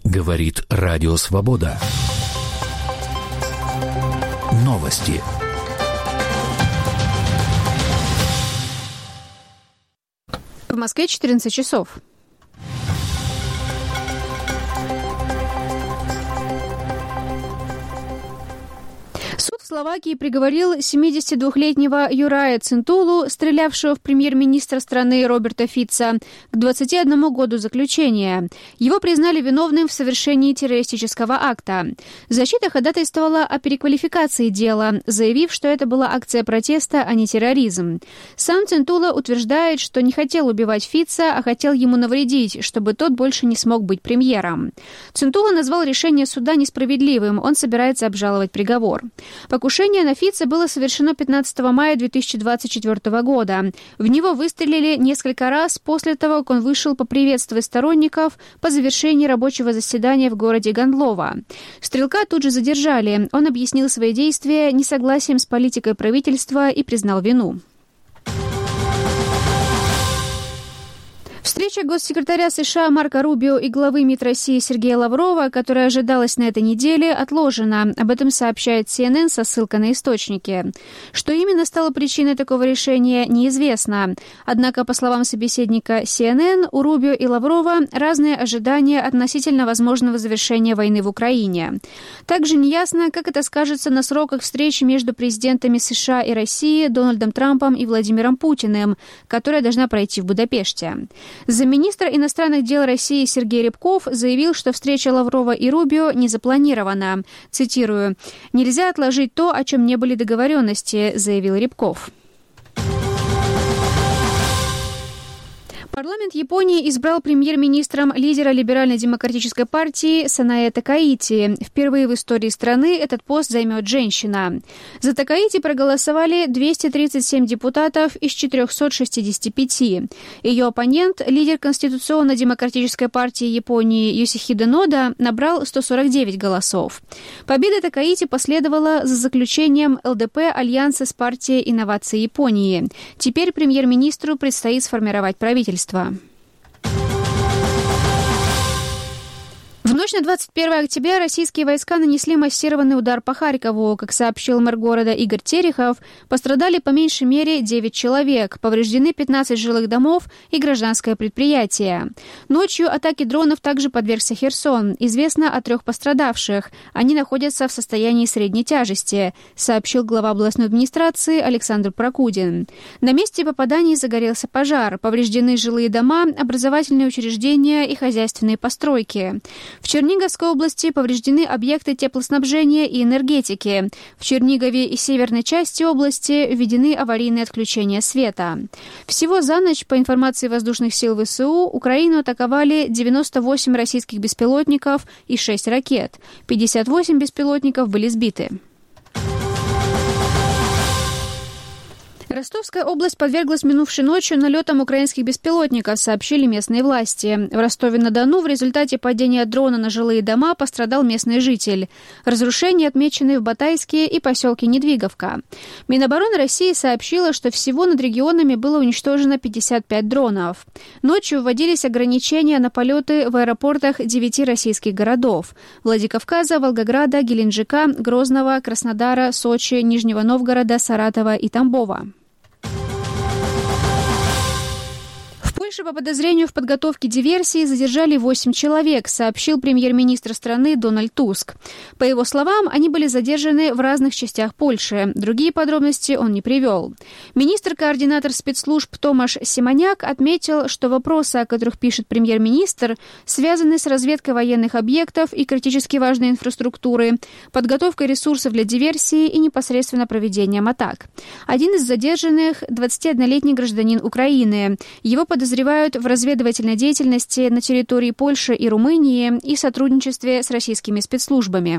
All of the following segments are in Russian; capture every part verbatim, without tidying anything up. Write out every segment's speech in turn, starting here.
Говорит Радио Свобода. Новости. В Москве четырнадцать часов. Суд в Словакии приговорил семидесятидвухлетнего Юрая Цинтулу, стрелявшего в премьер-министра страны Роберта Фица, к двадцати одному году заключения. Его признали виновным в совершении террористического акта. Защита ходатайствовала о переквалификации дела, заявив, что это была акция протеста, а не терроризм. Сам Цинтула утверждает, что не хотел убивать Фица, а хотел ему навредить, чтобы тот больше не смог быть премьером. Цинтула назвал решение суда несправедливым, он собирается обжаловать приговор. Покушение на Фица было совершено пятнадцатого мая две тысячи двадцать четвёртого года. В него выстрелили несколько раз после того, как он вышел поприветствовать сторонников по завершении рабочего заседания в городе Гандлова. Стрелка тут же задержали. Он объяснил свои действия несогласием с политикой правительства и признал вину. Встреча госсекретаря США Марко Рубио и главы МИД России Сергея Лаврова, которая ожидалась на этой неделе, отложена. Об этом сообщает си эн эн со ссылкой на источники. Что именно стало причиной такого решения, неизвестно. Однако, по словам собеседника си эн эн, у Рубио и Лаврова разные ожидания относительно возможного завершения войны в Украине. Также неясно, как это скажется на сроках встречи между президентами США и России Дональдом Трампом и Владимиром Путиным, которая должна пройти в Будапеште. Замминистра иностранных дел России Сергей Рябков заявил, что встреча Лаврова и Рубио не запланирована. Цитирую: «Нельзя отложить то, о чем не были договоренности», — заявил Рябков. Парламент Японии избрал премьер-министром лидера либерально-демократической партии Санае Такаити. Впервые в истории страны этот пост займет женщина. За Такаити проголосовали двести тридцать семь депутатов из четырехсот шестидесяти пяти. Ее оппонент, лидер Конституционно-демократической партии Японии Йосихиде Нода, набрал сто сорок девять голосов. Победа Такаити последовала за заключением эл дэ пэ альянса с партией инноваций Японии. Теперь премьер-министру предстоит сформировать правительство. В ночь на двадцать первое октября российские войска нанесли массированный удар по Харькову. Как сообщил мэр города Игорь Терехов, пострадали по меньшей мере девять человек, повреждены пятнадцать жилых домов и гражданское предприятие. Ночью атаки дронов также подвергся Херсон. Известно о трех пострадавших. Они находятся в состоянии средней тяжести, сообщил глава областной администрации Александр Прокудин. На месте попаданий загорелся пожар, повреждены жилые дома, образовательные учреждения и хозяйственные постройки. В Черниговской области повреждены объекты теплоснабжения и энергетики. В Чернигове и северной части области введены аварийные отключения света. Всего за ночь, по информации воздушных сил вэ эс у, Украину атаковали девяносто восемь российских беспилотников и шесть ракет. пятьдесят восемь беспилотников были сбиты. Ростовская область подверглась минувшей ночью налетам украинских беспилотников, сообщили местные власти. В Ростове-на-Дону в результате падения дрона на жилые дома пострадал местный житель. Разрушения отмечены в Батайске и поселке Недвиговка. Минобороны России сообщила, что всего над регионами было уничтожено пятьдесят пять дронов. Ночью вводились ограничения на полеты в аэропортах девяти российских городов – Владикавказа, Волгограда, Геленджика, Грозного, Краснодара, Сочи, Нижнего Новгорода, Саратова и Тамбова. В Польше по подозрению в подготовке диверсии задержали восемь человек, сообщил премьер-министр страны Дональд Туск. По его словам, они были задержаны в разных частях Польши. Другие подробности он не привел. Министр-координатор спецслужб Томаш Симоняк отметил, что вопросы, о которых пишет премьер-министр, связаны с разведкой военных объектов и критически важной инфраструктуры, подготовкой ресурсов для диверсии и непосредственно проведением атак. Один из задержанных – двадцатиоднолетний гражданин Украины. Его подозревают Подозревают в разведывательной деятельности на территории Польши и Румынии и сотрудничестве с российскими спецслужбами.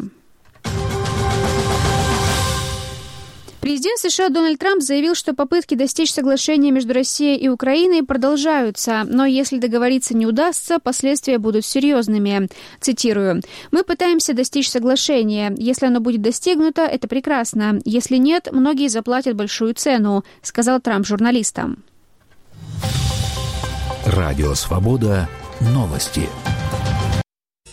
Президент США Дональд Трамп заявил, что попытки достичь соглашения между Россией и Украиной продолжаются, но если договориться не удастся, последствия будут серьезными. Цитирую: «Мы пытаемся достичь соглашения. Если оно будет достигнуто, это прекрасно. Если нет, многие заплатят большую цену», — сказал Трамп журналистам. Радио Свобода. Новости.